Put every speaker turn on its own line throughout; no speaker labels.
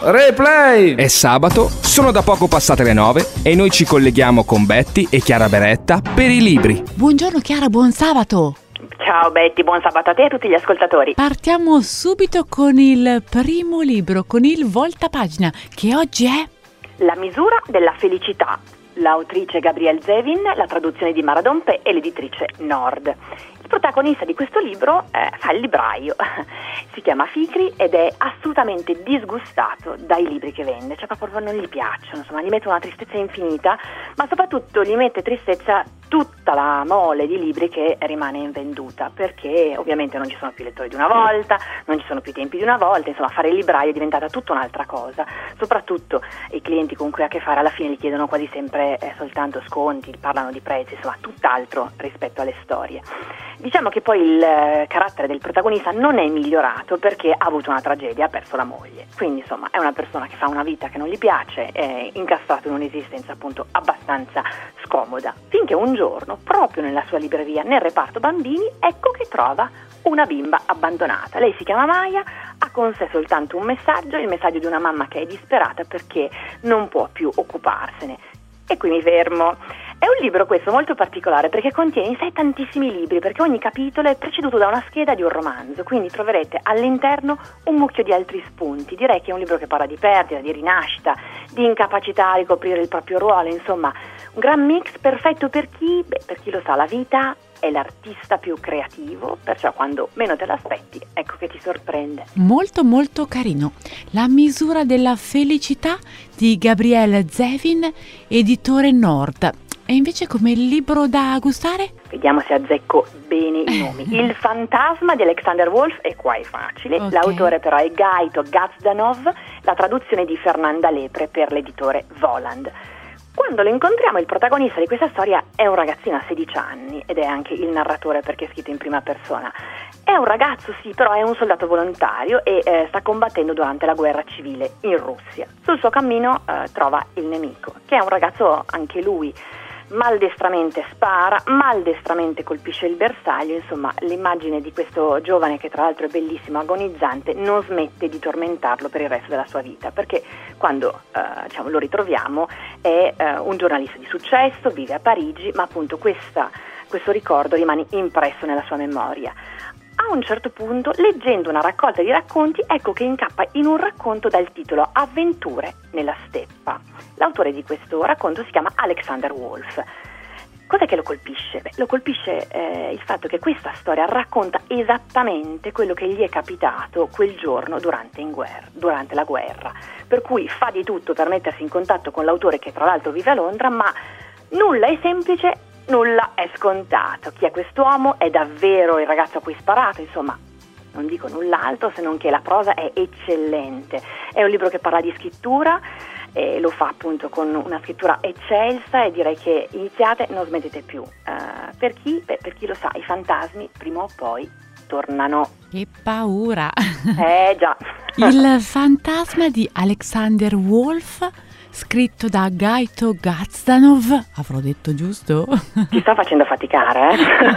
Replay! È sabato, sono da poco passate le 9 e noi ci colleghiamo con Betty e Chiara Beretta per i libri.
Buongiorno Chiara, buon sabato!
Ciao Betty, buon sabato a te e a tutti gli ascoltatori.
Partiamo subito con il primo libro, con il voltapagina, che oggi è...
La misura della felicità. L'autrice Gabrielle Zevin, la traduzione di Mara Dompe e l'editrice Nord. Il protagonista di questo libro fa il libraio, si chiama Fikri ed è assolutamente disgustato dai libri che vende, cioè proprio non gli piacciono, insomma gli mette una tristezza infinita, ma soprattutto gli mette tristezza tutta la mole di libri che rimane invenduta, perché ovviamente non ci sono più lettori di una volta, non ci sono più tempi di una volta, insomma fare il libraio è diventata tutta un'altra cosa, soprattutto i clienti con cui ha a che fare alla fine gli chiedono quasi sempre soltanto sconti, parlano di prezzi, insomma tutt'altro rispetto alle storie. Diciamo che poi il carattere del protagonista non è migliorato perché ha avuto una tragedia, ha perso la moglie, quindi insomma è una persona che fa una vita che non gli piace, è incastrato in un'esistenza appunto abbastanza scomoda, finché un giorno proprio nella sua libreria, nel reparto bambini, ecco che trova una bimba abbandonata. Lei si chiama Maya, ha con sé soltanto un messaggio, il messaggio di una mamma che è disperata perché non può più occuparsene. E qui mi fermo. È un libro questo molto particolare perché contiene in sé tantissimi libri, perché ogni capitolo è preceduto da una scheda di un romanzo, quindi troverete all'interno un mucchio di altri spunti. Direi che è un libro che parla di perdita, di rinascita, di incapacità a ricoprire il proprio ruolo, insomma un gran mix perfetto per chi? Per chi lo sa, la vita è l'artista più creativo, perciò quando meno te l'aspetti, ecco che ti sorprende.
Molto molto carino. La misura della felicità di Gabrielle Zevin, editore Nord. E invece come libro da gustare?
Vediamo se azzecco bene i nomi. Il fantasma di Alexander Wolf, e qua è facile, okay. L'autore però è Gaito Gazdanov, la traduzione di Fernanda Lepre per l'editore Voland. Quando lo incontriamo, il protagonista di questa storia è un ragazzino a 16 anni ed è anche il narratore perché è scritto in prima persona. È un ragazzo, sì, però è un soldato volontario e sta combattendo durante la guerra civile in Russia. Sul suo cammino trova il nemico, che è un ragazzo anche lui, maldestramente spara, maldestramente colpisce il bersaglio, insomma l'immagine di questo giovane, che tra l'altro è bellissimo, agonizzante, non smette di tormentarlo per il resto della sua vita, perché quando lo ritroviamo è un giornalista di successo, vive a Parigi, ma appunto questo ricordo rimane impresso nella sua memoria. A un certo punto, leggendo una raccolta di racconti, ecco che incappa in un racconto dal titolo Avventure nella steppa. L'autore di questo racconto si chiama Alexander Wolf. Cos'è che lo colpisce? Lo colpisce il fatto che questa storia racconta esattamente quello che gli è capitato quel giorno durante la guerra. Per cui fa di tutto per mettersi in contatto con l'autore, che tra l'altro vive a Londra, ma nulla è semplice, nulla è scontato. Chi è quest'uomo? È davvero il ragazzo a cui sparato? Insomma, non dico null'altro se non che la prosa è eccellente. È un libro che parla di scrittura, e lo fa appunto con una scrittura eccelsa, e direi che iniziate, non smettete più. Per chi? Per chi lo sa, i fantasmi prima o poi tornano.
Che paura!
Già.
Il fantasma di Alexander Wolf, scritto da Gaito Gazdanov, avrò detto giusto?
Ti sto facendo faticare,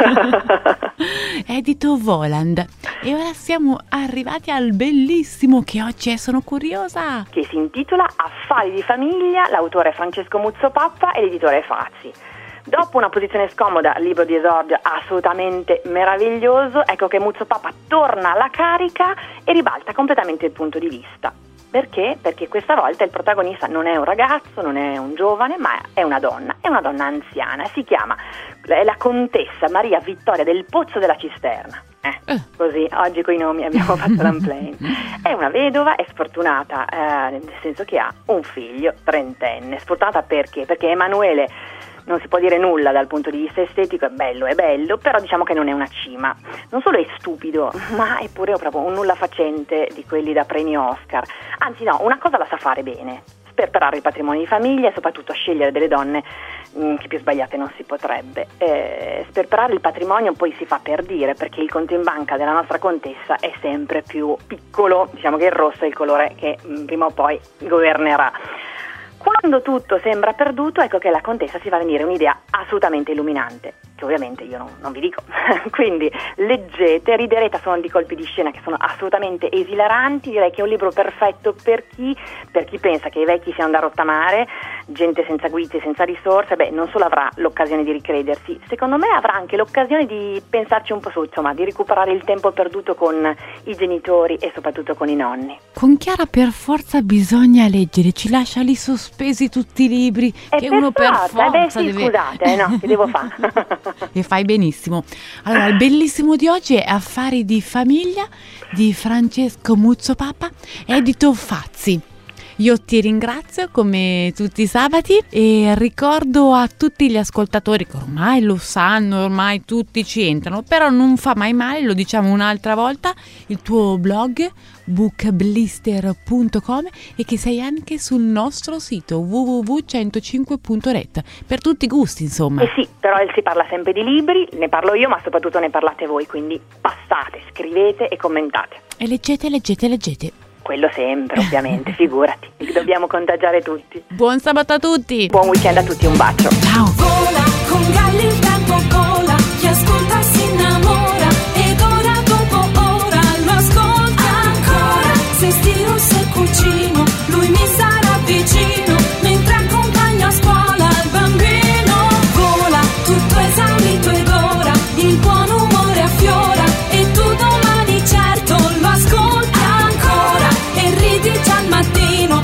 Edito Voland. E ora siamo arrivati al bellissimo che oggi sono curiosa,
che si intitola Affari di famiglia, l'autore è Francesco Muzzopappa e l'editore è Fazzi. Dopo una posizione scomoda, libro di esordio assolutamente meraviglioso, ecco che Muzzopappa torna alla carica e ribalta completamente il punto di vista. Perché? Perché questa volta il protagonista non è un ragazzo, non è un giovane, ma è una donna anziana. Si chiama la contessa Maria Vittoria del Pozzo della Cisterna. Così, oggi coi nomi abbiamo fatto l'unplane. È una vedova, è sfortunata, nel senso che ha un figlio trentenne. Sfortunata perché? Perché Emanuele, non si può dire nulla dal punto di vista estetico, è bello, però diciamo che non è una cima. Non solo è stupido, ma è pure proprio un nullafacente di quelli da premio Oscar. Anzi no, una cosa la sa fare bene: sperperare il patrimonio di famiglia e soprattutto scegliere delle donne che più sbagliate non si potrebbe. Sperperare il patrimonio poi si fa per dire, perché il conto in banca della nostra contessa è sempre più piccolo, diciamo che il rosso è il colore che prima o poi governerà. Quando tutto sembra perduto, ecco che la contessa si va a venire un'idea assolutamente illuminante. che ovviamente io non vi dico. Quindi leggete, riderete a suono di colpi di scena che sono assolutamente esilaranti. Direi che è un libro perfetto per chi pensa che i vecchi siano da rottamare, gente senza guide, senza risorse. Non solo avrà l'occasione di ricredersi, secondo me avrà anche l'occasione di pensarci un po' su, insomma, di recuperare il tempo perduto con i genitori e soprattutto con i nonni.
Con Chiara per forza bisogna leggere, ci lascia lì sospesi tutti i libri che uno per forza
deve... Scusate, no, che devo fare?
E fai benissimo. Allora, il bellissimo di oggi è Affari di famiglia di Francesco Muzzopapa, edito Fazzi. Io ti ringrazio come tutti i sabati e ricordo a tutti gli ascoltatori che ormai lo sanno, ormai tutti ci entrano, però non fa mai male, lo diciamo un'altra volta, il tuo blog bookblister.com e che sei anche sul nostro sito www.105.net per tutti i gusti, insomma.
Sì, però si parla sempre di libri, ne parlo io ma soprattutto ne parlate voi, quindi passate, scrivete e commentate.
E leggete.
Quello sempre, ovviamente, figurati, dobbiamo contagiare tutti.
Buon sabato a tutti!
Buon weekend a tutti, un bacio!
Ciao!
Vola con Galli, il tempo vola, chi ascolta si innamora ed ora dopo ora lo ascolta ancora. Se stiro, se cucino, lui mi sarà vicino mentre accompagna a scuola il bambino. Vola, tutto esaurito ed ora il buon umore affiora e tu domani certo lo ascolti ancora e ridi già al mattino